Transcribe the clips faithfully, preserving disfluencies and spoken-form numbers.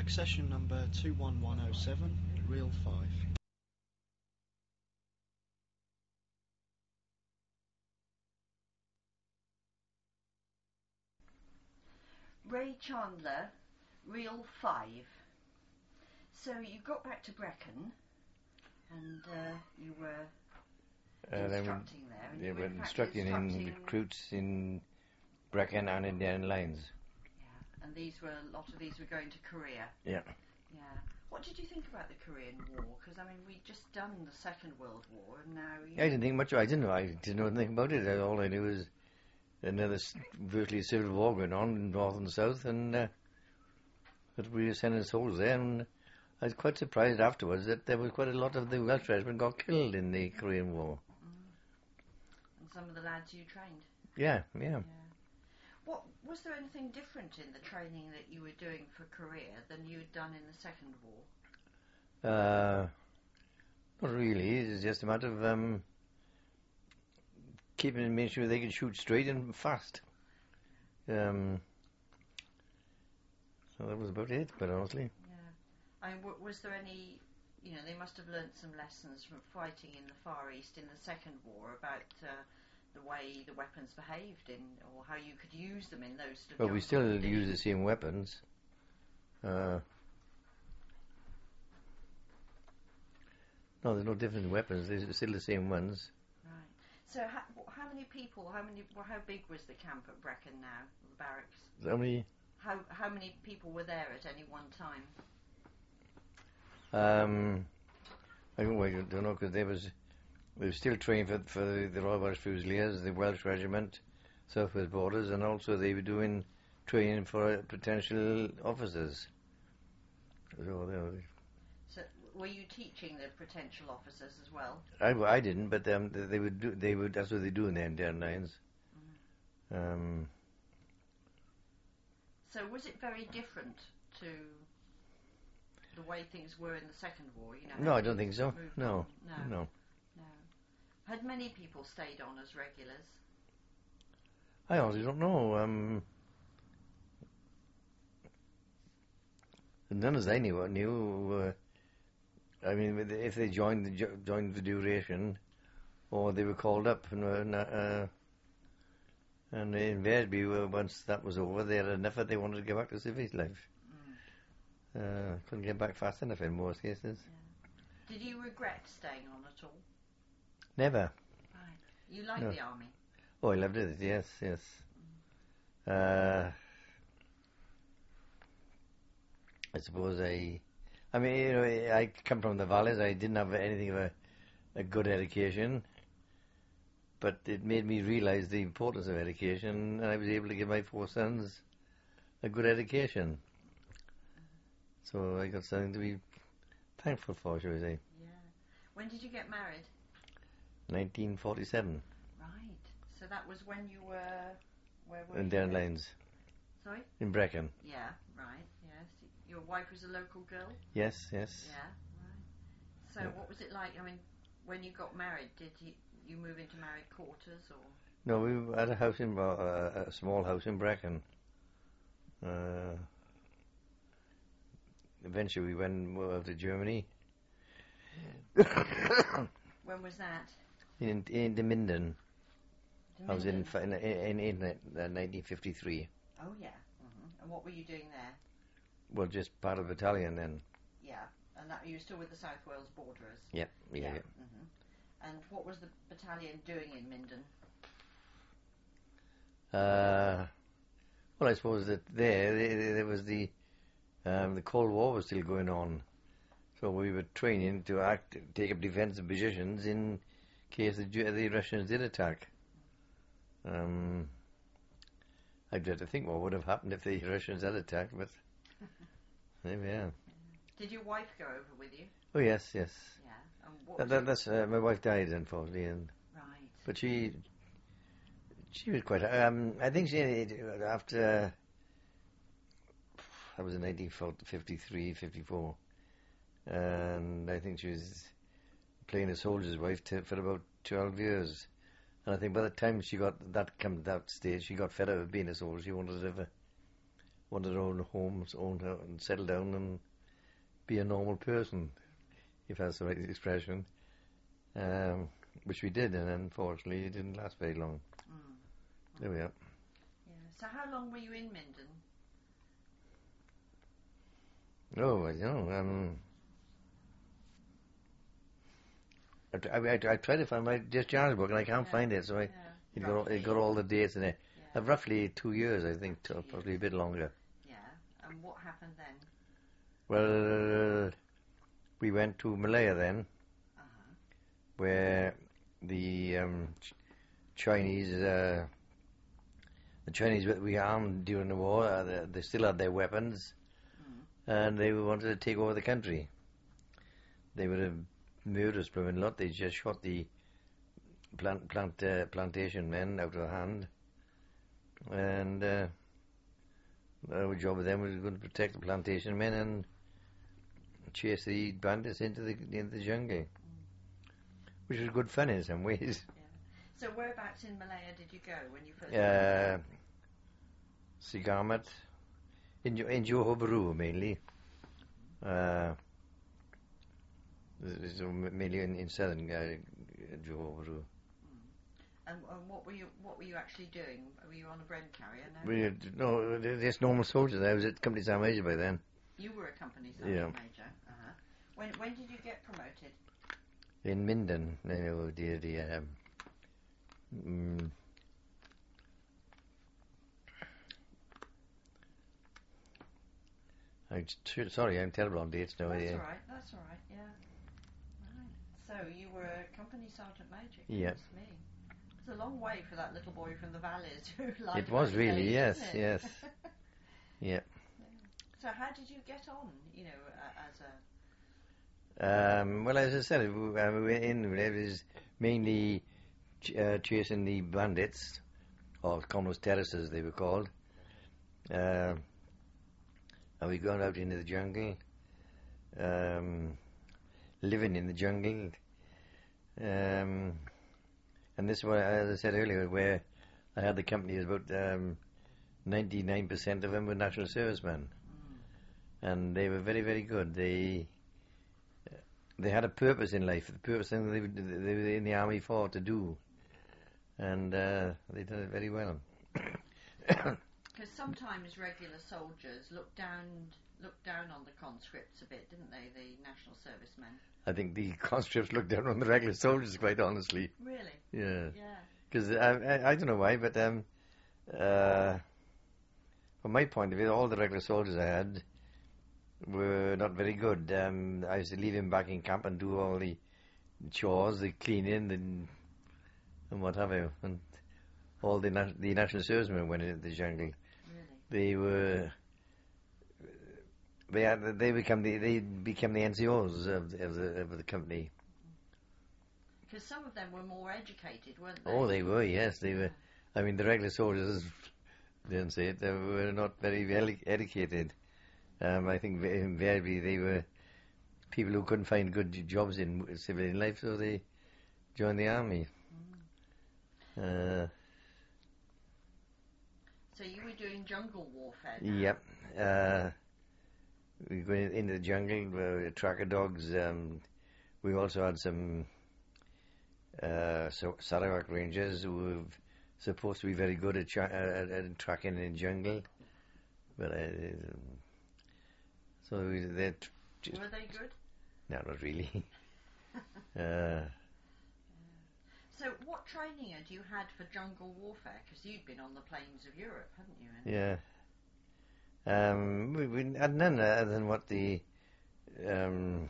Accession number two one one oh seven, Reel five. Ray Chandler, Reel five. So you got back to Brecon and uh, you were Uh, they were, instructing there. And they you were were in fact instructing in instructing- recruits in Brecon and in Indian Lines. Yeah, and these were, a lot of these were going to Korea. Yeah. Yeah. What did you think about the Korean War? Because, I mean, we'd just done the Second World War and now... You I didn't think much. I didn't know. I didn't know anything about it. All I knew was another s- virtually civil war going on in north and south, and uh, that we were sending soldiers there. And I was quite surprised afterwards that there was quite a lot of the Welsh regiment got killed in the Korean War. Mm. And some of the lads you trained. Yeah, yeah. Yeah. What was there anything different in the training that you were doing for Korea than you had done in the Second War? Uh, not really. It's just a matter of um, keeping them, making sure they could shoot straight and fast. Um, so that was about it, quite honestly. Yeah. I mean, w- was there any, you know, they must have learnt some lessons from fighting in the Far East in the Second War about uh, the way the weapons behaved in, or how you could use them in those sort of But we jungle still conditions. use the same weapons. Uh, no, there's no different weapons. They're still the same ones. Right. So how, how many people, how many, well, how big was the camp at Brecon now, the barracks? How many? How how many people were there at any one time? Um, I don't, I don't know, because they was they were still training for, for the, the Royal Welsh Fusiliers, the Welsh Regiment, South Wales Borders, and also they were doing training for uh, potential officers. So, you know, So were you teaching the potential officers as well? I, I didn't, but um, they, they would do. They would. That's what they do in the Indian Lines. Mm. Um, So was it very different to the way things were in the Second War? You know. no, how I don't think things so. moved No, on? no, no. no. Had many people stayed on as regulars? I honestly don't know. Um, none as I knew. knew uh, I mean, if they joined the jo- joined the duration, or they were called up, and uh, uh, and invariably, uh, once that was over, they had enough that they wanted to get back to civic life. Mm. Uh, couldn't get back fast enough in most cases. Yeah. Did you regret staying on at all? Never. Right. You liked No. the army? Oh, I loved it. Yes, yes. Uh, I suppose I, I mean, you know, I come from the valleys. I didn't have anything of a, a good education, but it made me realise the importance of education, and I was able to give my four sons a good education. So I got something to be thankful for, shall we say. Yeah. When did you get married? nineteen forty-seven, Right. So that was when you were, where were in you? Down Lines, Sorry? in Brecon. Yeah, right, yes. Your wife was a local girl? Yes, yes. Yeah, right. So Yeah. what was it like? I mean, when you got married, did you, you move into married quarters or? No, we had a house in, uh, a small house in Brecon. Uh, eventually we went over to Germany. When was that? in in the Minden. I was in Minden? fa- in in, in, uh, nineteen fifty-three. Oh yeah. hmm And what were you doing there? Well, just part of the battalion then. Yeah. And that you were still with the South Wales Borderers? Yep, yeah, yeah. hmm And what was the battalion doing in Minden? Uh, well, I suppose that there, there, there was the um, the Cold War was still going on, so we were training to act, take up defensive positions in case the, Ju- the Russians did attack. Um, I'd have to think what would have happened if the Russians had attacked, but there we are. Did your wife go over with you? Oh yes, yes. Yeah. And what That, was that, it- that's uh, my wife died unfortunately, and Right. but she she was quite. Um, I think she after that was in nineteen fifty-three, fifty-four, and I think she was playing a soldier's wife to, for about twelve years. And I think by the time she got that come to that stage, she got fed up of being a soldier. She wanted to have a, want their own homes, own house, and settle down and be a normal person, if that's the right expression. Um, which we did, and unfortunately it didn't last very long. Mm. There we are. Yeah. So how long were you in Minden? Oh, I don't know. Um, I, I, I, I tried to find my discharge book and I can't Yeah. find it, so I Yeah. it got, all, it Roughly. got all the dates in it. Yeah. Uh, roughly two years, I think, Two to, probably a years. bit longer. Yeah. And what happened then? Well, we went to Malaya then, Uh-huh. where the um, Ch- Chinese, uh, the Chinese that we armed during the war, uh, they, they still had their weapons, Mm. and they wanted to take over the country. They were a murderous blooming lot. They just shot the plant, plant uh, plantation men out of hand, and uh, our job with them was going to protect the plantation men and chase the bandits into the into the jungle, which was good fun in some ways. So whereabouts in Malaya did you go when you first? Uh, Sigamat, in Jo- in Johor Bahru mainly. Uh, so mainly in, in southern uh, Johor Bahru. And, and what were you what were you actually doing? Were you on a bread carrier? No. We had, no, they're just normal soldiers. I was at Company Sergeant Major by then. You were a company sergeant Yeah. major. Uh-huh. When when did you get promoted? In Minden, you know, the, the um, mm, I'm t- sorry, I'm terrible on dates now. That's yeah. all right. That's all right. Yeah. Right. So you were a company sergeant major. Yeah. Goodness me. It's a long way for that little boy from the valleys who lied It was about his really, age, yes, isn't it? yes. Yeah. So how did you get on? You know, uh, as a Um, well, as I said, we we were in, it was mainly ch- uh, chasing the bandits, or Connos terraces they were called. Uh, and we gone out into the jungle, um, living in the jungle. Um, and this is what, as I said earlier, where I had the company, is about um, ninety-nine percent of them were national servicemen. And they were very, very good. They they had a purpose in life, the purpose thing they, they were in the army for to do, and uh, they did it very well. because sometimes regular soldiers looked down looked down on the conscripts a bit, didn't they? The national servicemen. I think the conscripts looked down on the regular soldiers, quite honestly. Really? Yeah, Yeah. because I, I I don't know why, but um, uh, from my point of view, all the regular soldiers I had were not very good. Um, I used to leave him back in camp and do all the chores, the cleaning, the, and what have you. And all the na- the national servicemen went into the jungle. Really? They were they had they become the they became the N C Os of the, of the of the company. Because some of them were more educated, weren't they? Oh, they were, yes, they were. I mean, the regular soldiers didn't say it. They were not very well educated. Um, I think invariably they were people who couldn't find good j- jobs in civilian life, so they joined the army. Uh, So you were doing jungle warfare now? yep. Uh, we go in, into the jungle, uh, tracker dogs. Um, we also had some uh, so Sarawak Rangers who were supposed to be very good at, tra- at, at tracking in the jungle, but uh, so they just Were they good? no, not really. uh, So what training had you had for jungle warfare? Because you'd been on the plains of Europe, hadn't you? And yeah. Um, we, we had none other than what the um,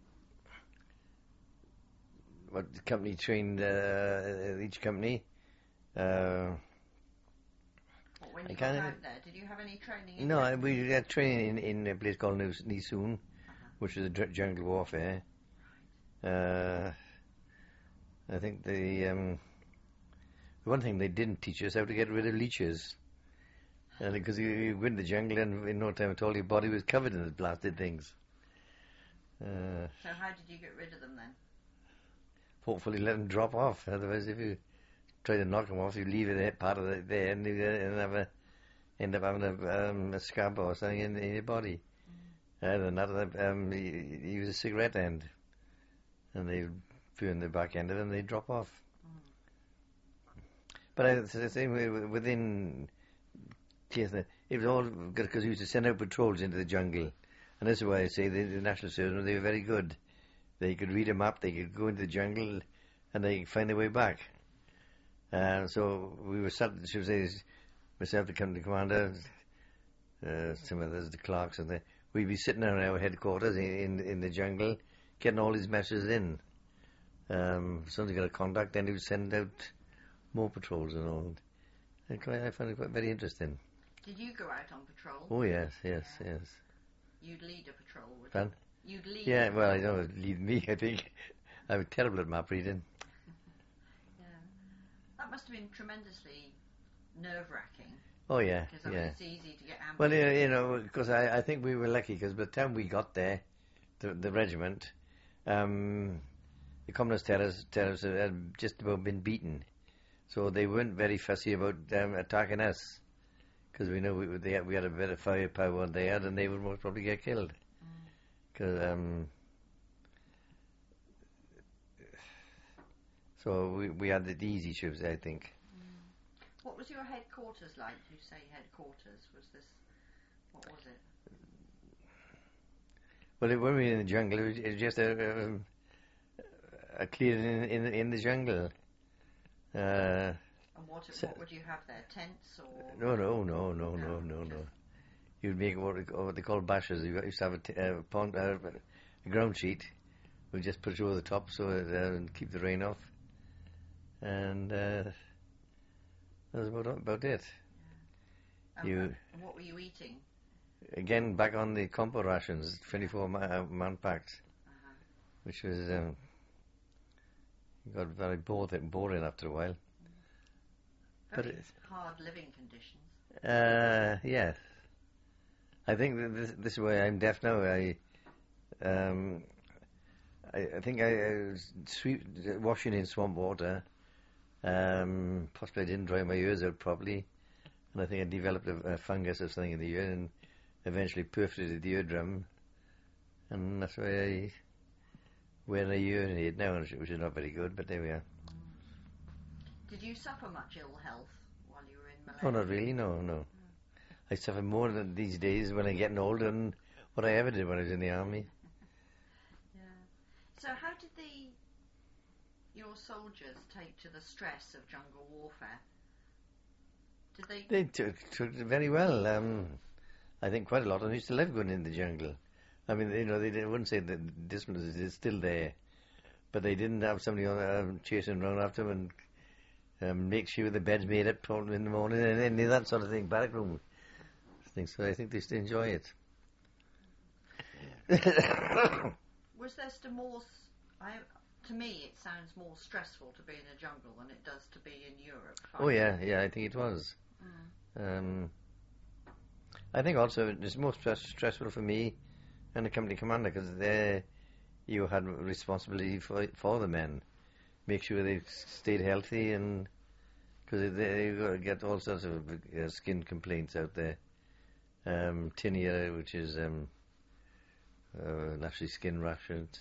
what the company trained uh, each company. Uh, What, when I you got kinda- out there, did you have any training? In no, I- jungle? we had training in, in a place called Nus- Nisoon, which is a dr- jungle warfare. Uh, I think the um, the one thing they didn't teach us how to get rid of leeches. Uh, because you, you go in the jungle and in no time at all your body was covered in the blasted things. Uh, So how did you get rid of them then? hopefully let them drop off. Otherwise, if you try to knock them off, you leave it there, part of it there, and you don't have a, end up having a, um, a scab or something in, in your body. Mm. And another, um, you, you use a cigarette end, and they burn the back end of it and they drop off. Mm. But I, the thing within, it was all good because we used to send out patrols into the jungle. And this is why I say the, the National Service, they were very good. They could read a map, they could go into the jungle, and they could find their way back. Uh, so we were sat, should say, myself, the company commander, uh, some others, the clerks, and the, we'd be sitting in our headquarters in, in in the jungle, getting all these messages in. Um, somebody got a contact, then he would send out more patrols and all. And quite, I found it quite very interesting. Did you go out on patrol? Oh yes, yes, yeah. yes. You'd lead a patrol, would Pardon? you? You'd lead. Yeah, well, I don't know, lead me. I think I'm terrible at map reading. Yeah, that must have been tremendously nerve-wracking. Oh yeah, because I mean, yeah. it's easy to get ambushed. Well, you know, you know, because I, I think we were lucky because by the time we got there, the, the regiment, um, the communist terrorists, terrorists had just about been beaten, so they weren't very fussy about um, attacking us. Because we know we, they had, we had a bit of firepower than they had, and they would most probably get killed. Because mm. um, so we we had the easy ships, I think. Mm. What was your headquarters like? You say headquarters. Was this? What was it? Well, it, when we were in the jungle, it was, it was just a, um, a clearing in, in in the jungle. Uh, And what, so, what would you have there? Tents or? No, no, no, no, no, no, no. You'd make what, what they call bashes. You used to have a, t- uh, pond, uh, a ground sheet. We just put it over the top so it, uh, and keep the rain off. And uh, that was about, about it. Yeah. And you what, and what were you eating? Again, back on the compo rations, twenty-four ma- man packs, uh-huh. which was um, got very boring, boring after a while. Very but it's hard living conditions. Uh, yes. I think that this, this is why I'm deaf now. I, um, I, I think I, I was sweep, washing in swamp water. Um, possibly I didn't dry my ears out properly, and I think I developed a, a fungus or something in the ear, and eventually perforated the eardrum, and that's why I wear a urinate now, which is not very good. But there we are. Did you suffer much ill health while you were in Malaria? Oh, not really, no, no. Mm. I suffer more than these days when I'm getting older than what I ever did when I was in the army. Yeah. So how did the your soldiers take to the stress of jungle warfare? Did they... They took, took it very well. Um, I think quite a lot of them used to love going in the jungle. I mean, you know, they, they wouldn't say that discipline is still there, but they didn't have somebody on, um, chasing around after them and Um, make sure the bed's made up in the morning and any of that sort of thing, barrack room things. So I think they still enjoy it. Was there still more? I, to me, it sounds more stressful to be in a jungle than it does to be in Europe. Oh yeah, yeah, I think it was. Mm. Um, I think also it's more stress, stressful for me and the company commander because there you had responsibility for for the men. Make sure they stayed healthy, and because they, they get all sorts of uh, skin complaints out there. Um, tinea, which is um, uh, actually skin rashes,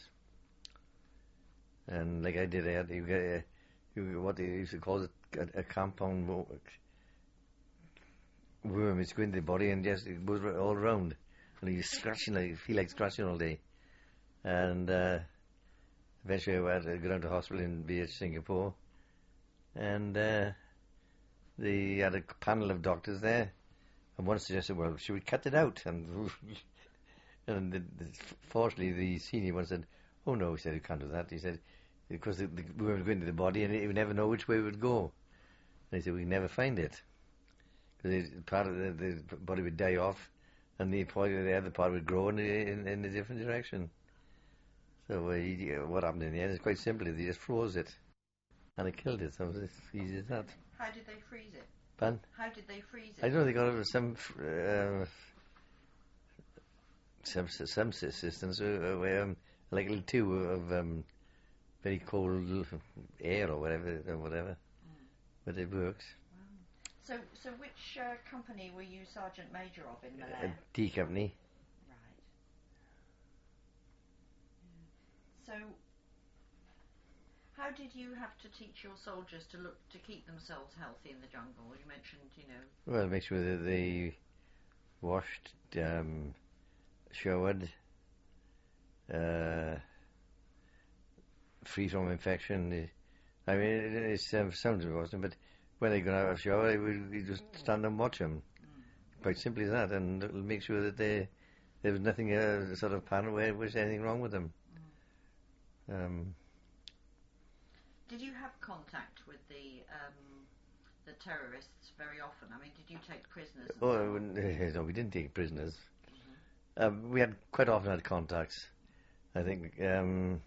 and like I did, I had you get uh, you, what they used to call it a, a compound worm. It's going to the body and just it goes all around, and you scratching like you feel like scratching all day, and. Uh, Eventually, I had to go down to hospital in B H Singapore, and uh, they had a panel of doctors there, and one suggested, "Well, should we cut it out?" And and the, the, fortunately, the senior one said, "Oh no," he said, "you can't do that." He said, "Because the, the, we were going to the body, and you would never know which way it would go." And he said, "We never find it because part of the, the body would die off, and the part of the other part would grow in, in, in a different direction." So uh, he, uh, what happened in the end is quite simple. They just froze it, and it killed it. So it was as easy as that. How did they freeze it? Pardon? How did they freeze it? I don't know. They got uh, some uh, some some systems uh, where um, like a little tube of um, very cold air or whatever or whatever, mm. but it works. Wow. So, so which uh, company were you Sergeant Major of in A Malaya? D company. Right. So, how did you have to teach your soldiers to look to keep themselves healthy in the jungle? You mentioned, you know. Well, make sure that they washed, um, showered, uh, free from infection. I mean, it, it um, sounds important, but when they go out of a shower, we, we just stand and watch them. Mm. Quite simply as that, and it'll make sure that they there was nothing uh, sort of pan where there was anything wrong with them. Mm. Um, Did you have contact with the um, the terrorists very often? I mean, did you take prisoners? And oh, so on? No, we didn't take prisoners. Mm-hmm. Um, we had quite often had contacts. I think um,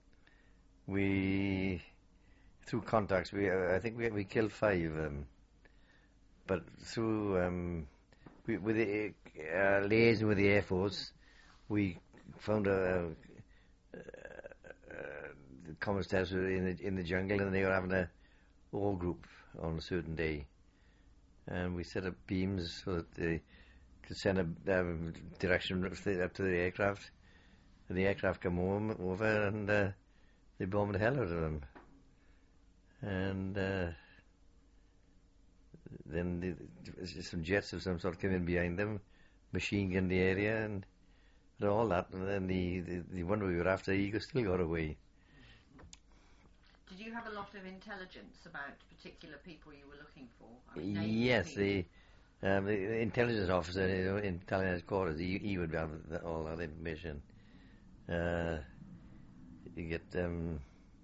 we through contacts we uh, I think we we killed five, um, but through um, we, with the uh, liaison with the Air Force, we found a. a, a the communist terrorists were in the in the jungle, and they were having a all group on a certain day, and we set up beams so that they could send a um, direction up to the aircraft, and the aircraft come home, over and uh, they bombed the hell out of them, and uh, then the, some jets of some sort came in behind them, machine gunned the area, and all that, and then the, the, the one we were after, he still got away. Did you have a lot of intelligence about particular people you were looking for? I mean, yes, the, um, the, the intelligence officer you know, in Italian headquarters, he, he would have the, all that information. Uh, you get um,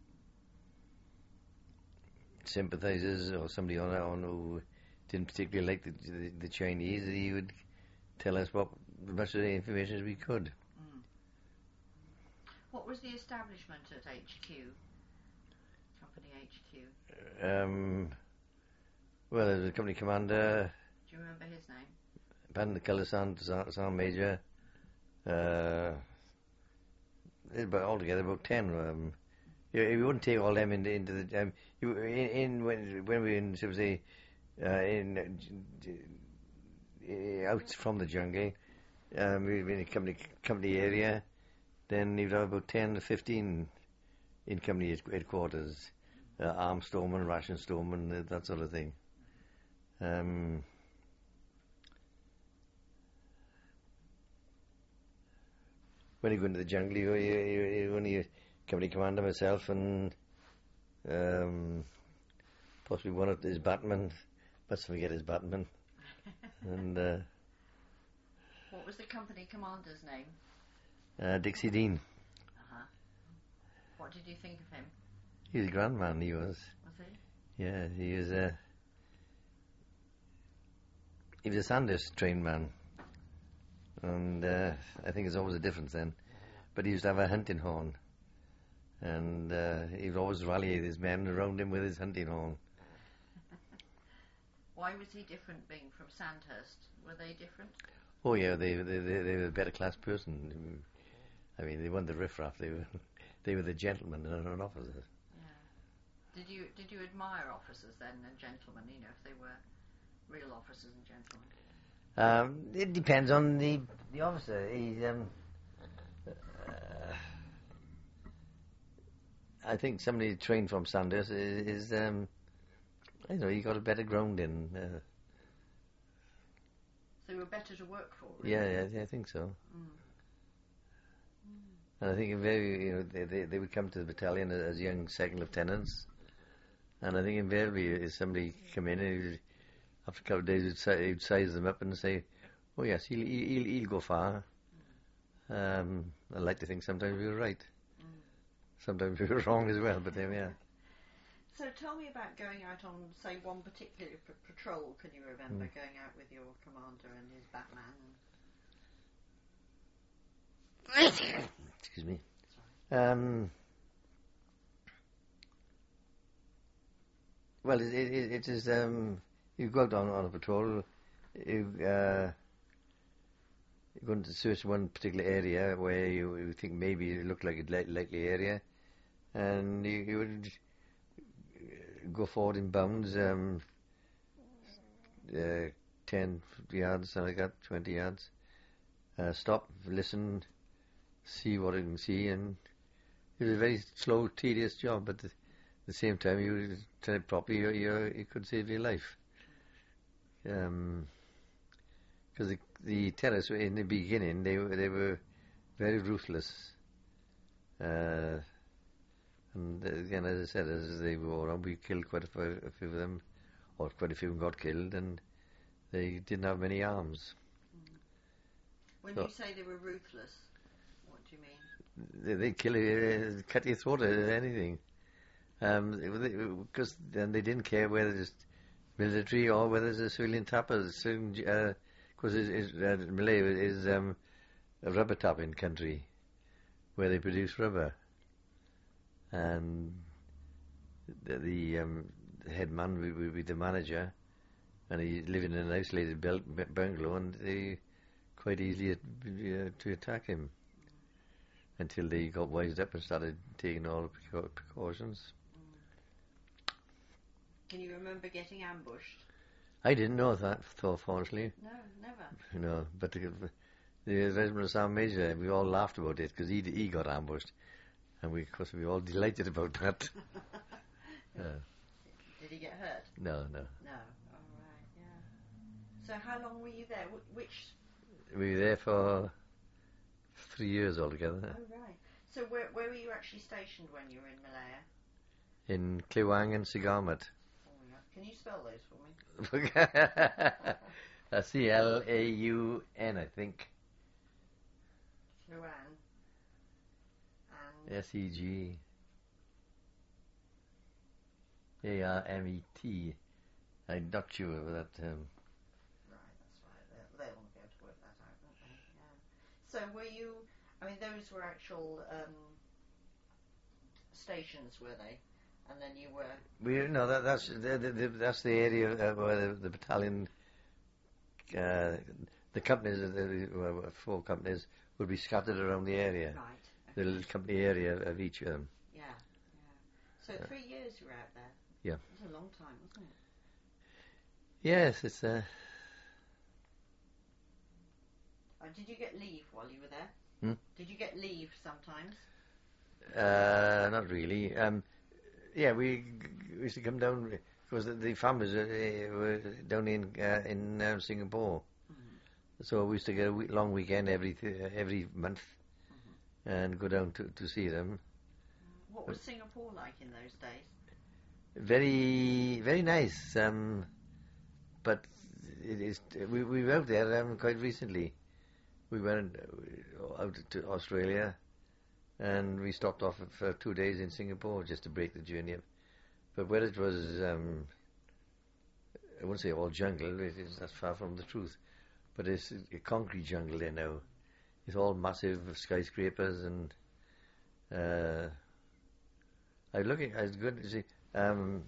sympathizers or somebody on on who didn't particularly like the, the, the Chinese, he would tell us what as much of the information as we could. Mm. What was the establishment at H Q? Company H Q? Um, well, there was a company commander. Do you remember his name? Pan Sergeant Sergeant Major. Uh, but altogether about ten. Um, you, you wouldn't take all them into, into the um, you, in, in when when we were in, shall we say, uh, in uh, out from the jungle. Um, we were in a company company area. Then you'd have about ten to fifteen in company headquarters, uh, arm storeman, ration storeman, uh, that sort of thing. Um, when you go into the jungle, you, you, you, you only a company commander, myself, and um, possibly one of his batman. Must forget his batman. and uh, what was the company commander's name? Uh, Dixie Dean. Uh-huh. What did you think of him? He was a grand man, he was. Was he? Yeah, he was a... He was a Sandhurst trained man. And uh, I think there's always a difference then. But he used to have a hunting horn. And uh, he would always rally his men around him with his hunting horn. Why was he different being from Sandhurst? Were they different? Oh yeah, they, they, they, they were a better class person. I mean, they weren't the riffraff. They were, they were the gentlemen and an officer. Yeah. Did you did you admire officers then and gentlemen? You know, if they were real officers and gentlemen. Um, it depends on the the officer. He's um, uh, I think somebody trained from Sandhurst is, is um, I don't know, he got a better grounding. Uh, so they were better to work for. Really? Yeah, yeah, I think so. Mm. And I think invariably, you know, they, they they would come to the battalion as, as young second lieutenants, and I think invariably if somebody come in and he'd, after a couple of days he'd, si- he'd size them up and say, "Oh yes, he'll he'll, he'll go far." Mm. Um, I like to think sometimes we were right, mm. sometimes we were wrong as well, but there we are. So tell me about going out on, say, one particular p- patrol. Can you remember mm. going out with your commander and his Batman? And Excuse me. Um, well, it, it, it is. Um, you go out on, on a patrol. You uh, you're going to search one particular area where you, you think maybe it looked like a li- likely area, and you, you would go forward in bounds, um, uh, ten yards, something like that, twenty yards. Uh, stop, listen, see what you can see, and it was a very slow, tedious job, but at the same time, you did it properly, you, you, you could save your life. Um, because the, the terrorists, in the beginning, they were, they were very ruthless. Uh, and again, as I said, as they were on, we killed quite a few, a few of them, or quite a few of them got killed, and they didn't have many arms. When so you say they were ruthless, what do you mean? They, they kill you, uh, cut your throat at anything. Um, because then they didn't care whether it's military or whether it's a civilian tapper. Because uh, uh, Malay is um, a rubber tapping country where they produce rubber. And the, the, um, the head man would, would be the manager, and he lived in an isolated bel- bungalow, and they quite easily uh, to attack him until they got wised up and started taking all the preca- precautions. Can you remember getting ambushed? I didn't know that, fortunately. No, never. No, but the, the Regiment Sergeant Major, we all laughed about it because he he got ambushed, and we, of course, we were all delighted about that. uh, Did he get hurt? no, no. No. All right. Yeah. So how long were you there? Wh- which? We were there for three years altogether. Oh right. So where where were you actually stationed when you were in Malaya? In Cliwang and Sigamat. Oh yeah. Can you spell those for me? uh, C L A U N, I think. Luan. And S E G A R M E T. I'm not sure of that term. right, that's right. They'll, they'll be able to work that out, won't they? Yeah. So were you? I mean, those were actual um, stations, were they? And then you were. We no, that, that's the, the, the, that's the area uh, where the, the battalion, uh, the companies, the, the uh, four companies would be scattered around the area, Right. the little company area of each of them. Yeah. Yeah. So Yeah. three years you were out there. Yeah. It was a long time, wasn't it? Yes, it's. Uh, Uh, did you get leave while you were there? Hmm? Did you get leave sometimes? uh, not really. Um, yeah, we, we used to come down because the, the families uh, were down in uh, in um, Singapore. So we used to get a week, long weekend every th- every month, mm-hmm. and go down to, to see them. What was Singapore like in those days? Very very nice, um, but it is we we were out there um, quite recently. We went uh, out to Australia, and we stopped off for two days in Singapore just to break the journey up. But where it was, um, I wouldn't say all jungle. It is that's far from the truth. But it's a concrete jungle there now. It's all massive skyscrapers, and uh, I looking. I was good to see. Um,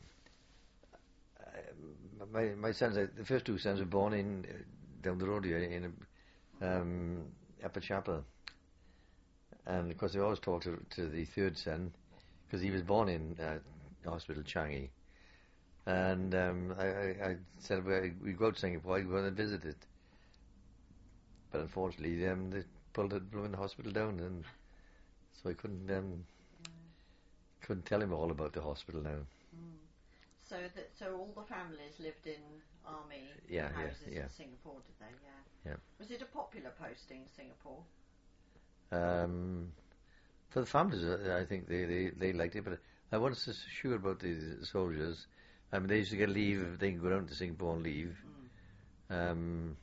my my sons, uh, the first two sons, were born in uh, down the road here in um, Upper Chapel, and of course they always talk to to the third son because he was born in uh, Hospital Changi, and um, I, I, I said well, we go to Singapore, I go and visit it. But unfortunately, um, they pulled the blooming hospital down, and so I couldn't um, yeah. couldn't tell him all about the hospital now. Mm. So that so all the families lived in army yeah, houses yeah, yeah. in Singapore, did they? Yeah. Yeah. Was it a popular posting, Singapore? Um, for the families, I think they, they, they liked it, but I wasn't so sure about the soldiers. I mean, they used to get leave; they can go down to Singapore and leave. Mm. Um,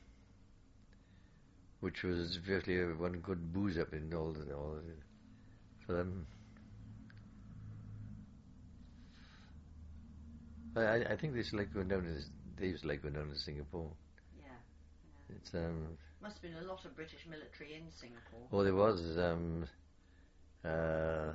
which was virtually one good booze up in all the, all the, for them. I, I think they used to like going down to they used to like going down to Singapore. Yeah, yeah. It's um. Must have been a lot of British military in Singapore. Well, there was um. Uh.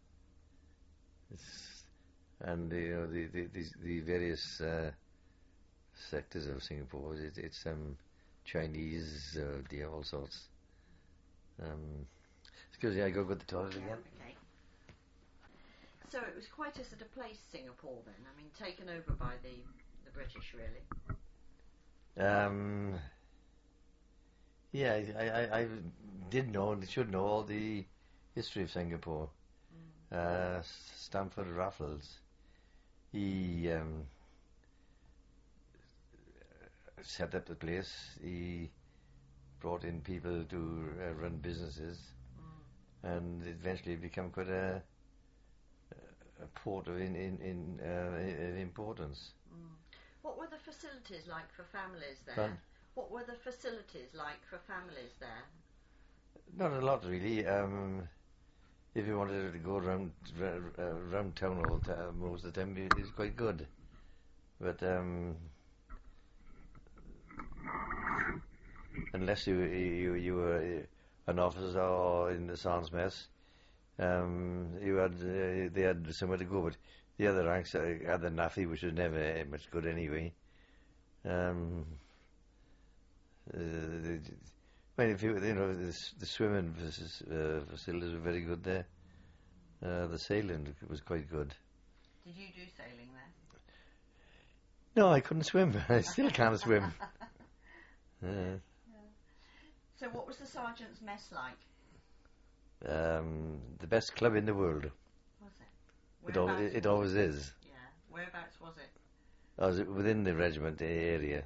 It's, and you know the the the, the various uh, sectors of Singapore. It, it's um. Chinese, uh, the all sorts. Um, excuse me, I go go to the toilet yeah, again. Okay. So it was quite a sort of place, Singapore, then. I mean, taken over by the the British, really. Um, yeah, I, I, I did know and should know all the history of Singapore. Mm. Uh, Stamford Raffles, he um, set up the place. He brought in people to uh, run businesses, Mm. and eventually become quite a, a port of in, in, in uh, of importance. Mm. What were the facilities like for families there? Pardon? What were the facilities like for families there? Not a lot, really. Um, if you wanted to go around uh, around town all the time, most of the time, it was quite good. But um, unless you you you were an officer or in the Sans Mess, um, you had uh, they had somewhere to go. But the other ranks uh, had the naffy, which was never much good anyway. Um, uh, the, Well, if you, you know, the, the swimming uh, facilities were very good there. Uh, the sailing was quite good. Did you do sailing there? No, I couldn't swim. I still can't swim. Uh, Yeah. So what was the sergeant's mess like? um, the best club in the world. Was it? It, al- Whereabouts it was always is. Yeah. Whereabouts was it? I was within the regiment area.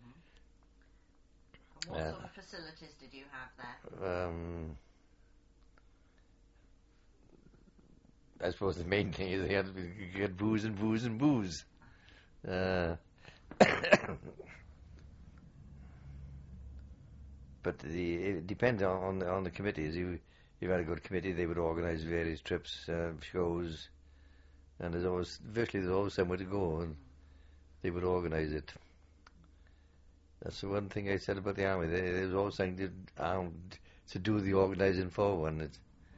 And what Uh, sort of facilities did you have there? Um, I suppose the main thing is they had to get booze and booze and booze. Uh, but the, it depends on on the, on the committees. You you had a good committee, they would organise various trips, uh, shows, and there's always virtually there's always somewhere to go, and they would organise it. That's the one thing I said about the army. There, there was always something to, um, to do the organising for one. It's,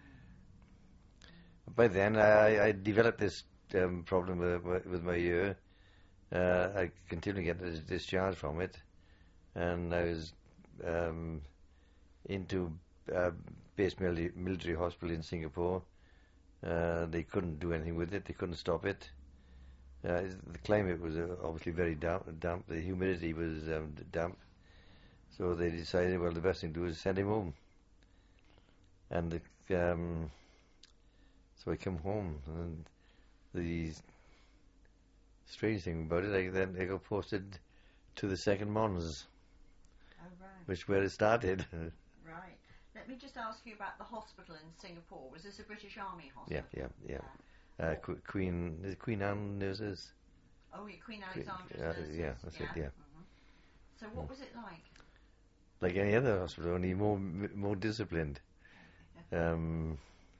by then, I, I developed this um, problem with, with my ear. Uh, I continually get discharged from it, and I was um, into uh, base military, military hospital in Singapore. Uh, they couldn't do anything with it. They couldn't stop it. Uh, the climate was uh, obviously very damp, damp. The humidity was um, damp. So they decided, well, the best thing to do is send him home. And the, um, so I came home, and the strange thing about it, I then I got posted to the second Mons, Oh, right. which is where it started. Right. Let me just ask you about the hospital in Singapore. Was this a British Army yeah, hospital? yeah, yeah. Uh, Qu- Queen, is it Queen Anne nurses? Oh, yeah, Queen Queen- Alexandra's uh, nurses. yeah, that's it, yeah. Mhm. So what was it like? Like any other hospital, only more m- more disciplined. Um,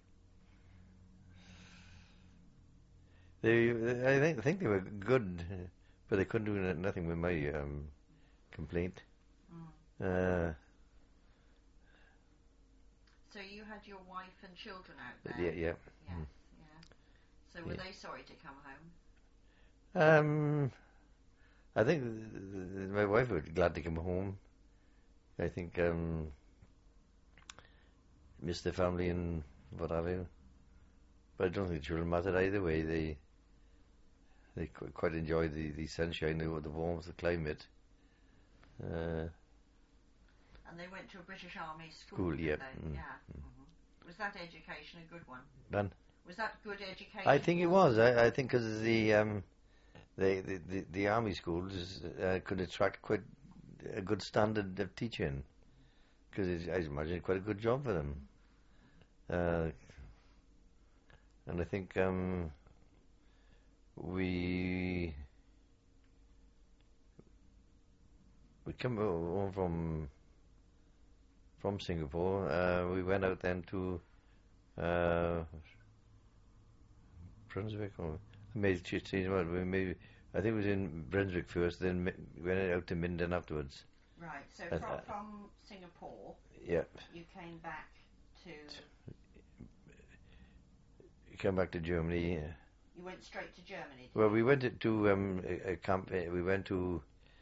they, I think, think they were good, uh, but they couldn't do n- nothing with my um, complaint. Mm. Uh, So you had your wife and children out there? yeah, yeah. Yes, Mm. yeah. So were Yeah. they sorry to come home? Um, I think th- th- my wife was glad to come home. I think um, miss the family and what have you. But I don't think the children mattered either way. They they qu- quite enjoyed the, the sunshine, the, the warmth, the climate. Uh, And they went to a British Army school, School, did yeah. they? Mm, Yeah. Mhm. Was that education a good one? Done. Was that good education? I think it was. I, I think because the, um, the, the the the army schools uh, could attract quite a good standard of teaching, because I imagine quite a good job for them. Uh, and I think um, we we come home from from Singapore. Uh, we went out then to uh, Brunswick, or I made change about we maybe I think it was in Brunswick first, then Mi- we went out to Minden afterwards. Right. So Uh, from, uh, from Singapore, Yeah, you came back to. came back to Germany. Uh, You went straight to Germany. Did well, you? we went to, to um, a, a camp. uh, We went to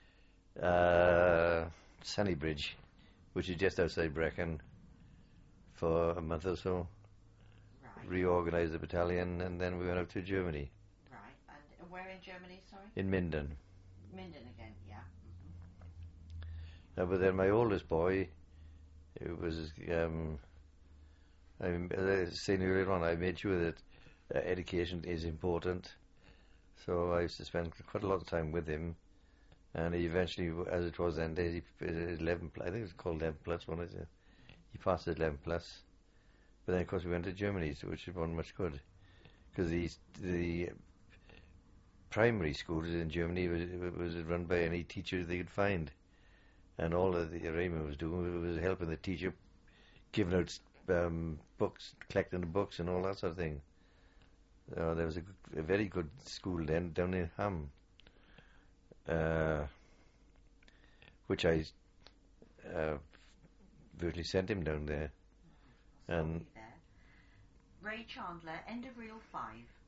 uh, Sunnybridge, which is just outside Brecon, for a month or so. Right. Reorganised the battalion, and then we went out to Germany, Right. And where in Germany? Sorry. in Minden. Minden again. Yeah. Mhm. Uh, but then my oldest boy, it was, um, I mean, as I was saying earlier on, I made sure that uh, education is important. So I used to spend quite a lot of time with him. And he eventually, as it was then, he, eleven, I think it was called eleven plus, one is it? He passed at eleven plus. But then, of course, we went to Germany, so which wasn't much good. Because the, the primary schools in Germany was, was run by any teacher they could find. And all that the Raymond was doing was helping the teacher, giving out um, books, collecting the books and all that sort of thing. Uh, there was a, a very good school then down in Ham, uh, which I uh, virtually sent him down there. Sorry And there. Ray Chandler, end of reel five.